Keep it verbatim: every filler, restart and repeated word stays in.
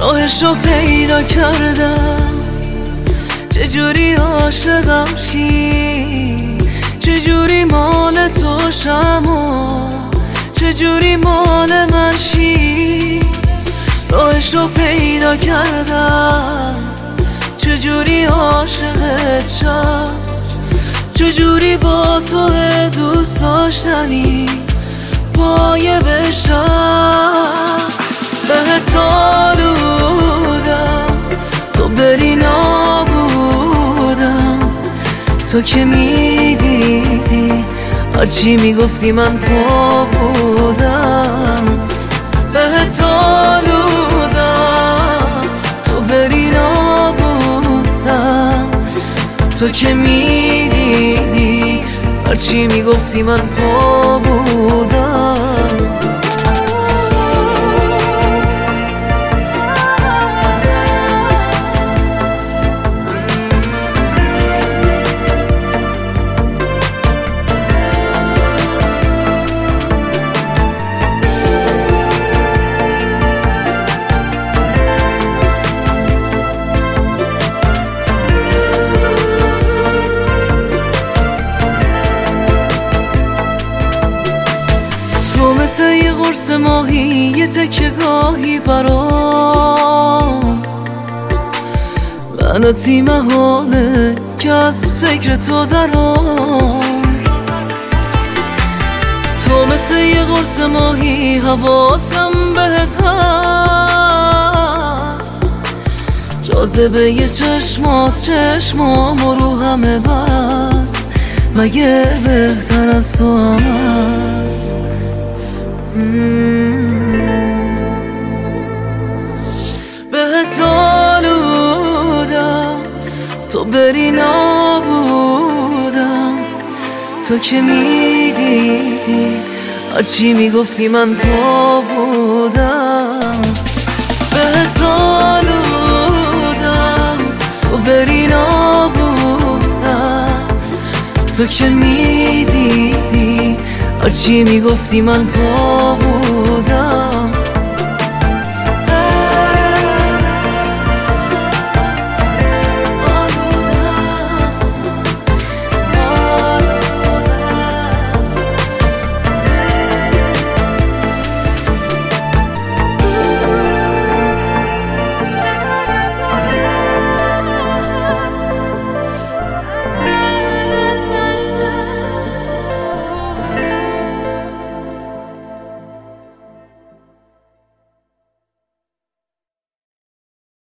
راهش رو پیدا کردم، چجوری عاشقم شی، چجوری مال تو شم و چجوری مال من شی. راهش رو پیدا کردم، چجوری عاشقت شم، چجوری با تو دوست داشتنی پایه بشم. بهت آلودم تو بری نابودم، تو که میدیدی هرچی میگفتی من پا بودم. بهت آلودم تو بری نابودم، تو که میدیدی هرچی میگفتی من پا بودم. مثل یه قرص ماهی، یه تکه گاهی برام لعنتی محاله که از فکر تو درام. تو مثل یه قرص ماهی، حواسم بهت هست، جاذبه یه چشمات چشمام رو همه بس، مگه بهتر از تو هم هست؟ بهت آلودم تو بری نابودم، تو که میدیدی هرچی میگفتی من پا بودم. بهت آلودم تو بری نابودم، تو که میدیدی هرچی میگفتی من پا